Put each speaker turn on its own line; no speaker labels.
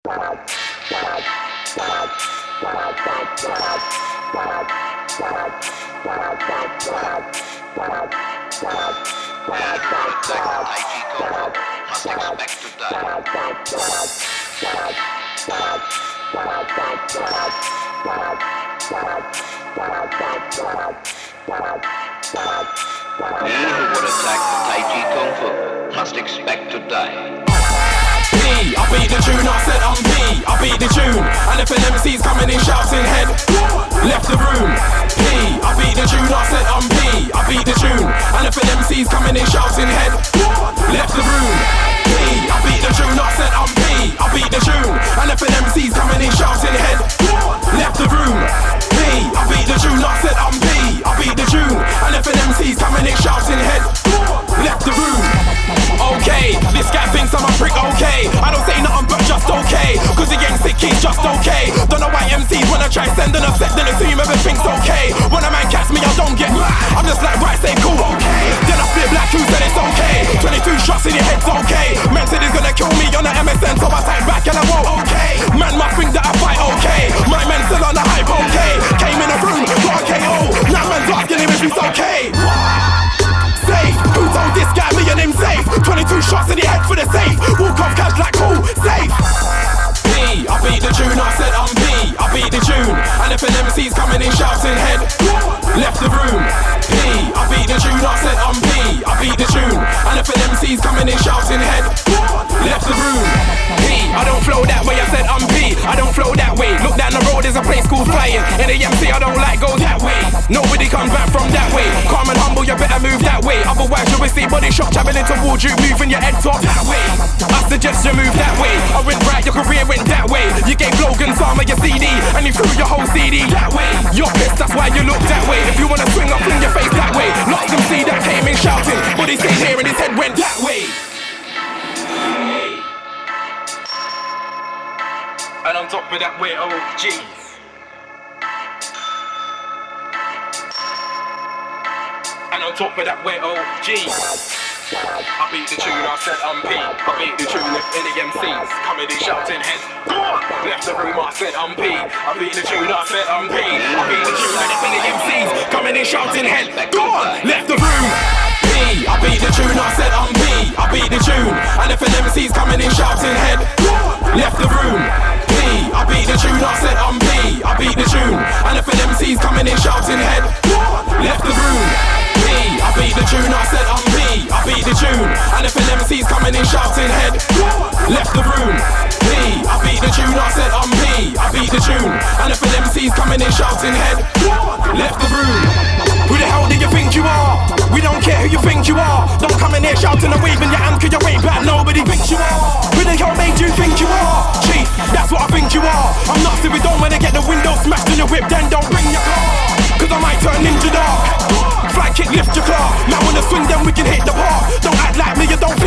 Must expect to die.
P, I beat the tune, I said I'm P, I beat the tune. And if an MC's coming in shouting head, left the room. P, I beat the tune, I said I'm P, I beat the tune. And if an MC's coming in shouting head, left the room. P, I beat the tune, I said I'm P, I beat the tune. And if an MC's coming in shouting head, left the room. P, I beat the tune, I said I'm P, I beat the tune. And if an MC's coming in shouting head, left the room. Okay, this guy thinks I'm a prick, okay. I don't say nothing but just okay, cause he ain't sick, he's just okay. Don't know why MCs wanna try sending a set, then assume everything's okay. When a man catch me, I don't get mad. I'm just like, right, say cool, okay. Then I flip like who said it's okay. 22 shots in your head's okay. Man said he's gonna kill me on the MSN, so I type back and I won't, okay. Man must think that I fight, okay. My man still on the hype, okay. Came in the room, got a KO. Now man's asking him if he's okay. Safe, who told this guy me and him safe? 22 shots in the head for the safe. Walk off cash like cool, safe. P, I beat the tune, I said I'm P, I beat the tune. And if an MC's coming in shouting head, left the room. P, I beat the tune, I said I'm P, I beat the tune. And if an MC's coming in shouting head, left the room. P, I don't flow that way, I said I'm P, I don't flow that way. Look down the road, there's a place called flying. In the MC, I don't like go that way. Nobody comes back from that way. Calm and humble, you better move that way. Otherwise you will see body shock traveling towards you, moving your head top that way. I suggest you move that way. I went right, your career went that way. You gave Logan some of your CD, and you threw your whole CD that way. You're pissed, that's why you look that way. If you wanna swing, I'll fling your face that way. Lost MC that came in shouting, but he stayed here and his head went that way. And on top of that, we're OGs. And on top of that, we're OGs. I beat the tune, I said I'm P. I beat the tune if any MCs coming in shouting head, go on! Left the room, I said I'm P. I beat the tune, I said I'm P. I beat the tune and if any MCs coming in shouting head, go on! Left the room. P, I beat the tune, I said I'm P. I beat the tune. And if an MC's coming in shouting head, left the room. P, I beat the tune, I said I'm P. I beat the tune. And if an MC's coming in shouting head, left the room. P, I beat the tune, I said I'm P. I beat the tune. And if an MC's coming in shouting head, left the room. P, I beat the tune, I said I'm P. I beat the tune. And if an MC's coming in shouting head, left the room. Who the hell do you think you are? We don't care who you think you are. Don't come in here shouting and waving your hand, cause you ain't bad, nobody thinks you are. Who the hell made you think you are? Chief, that's what I think you are. I'm nuts if we don't wanna get the window smashed in your whip, then don't bring your car. Cause I might turn ninja dark. Fly kick, lift your car. Now when I swing, then we can hit the park. Don't act like me, you don't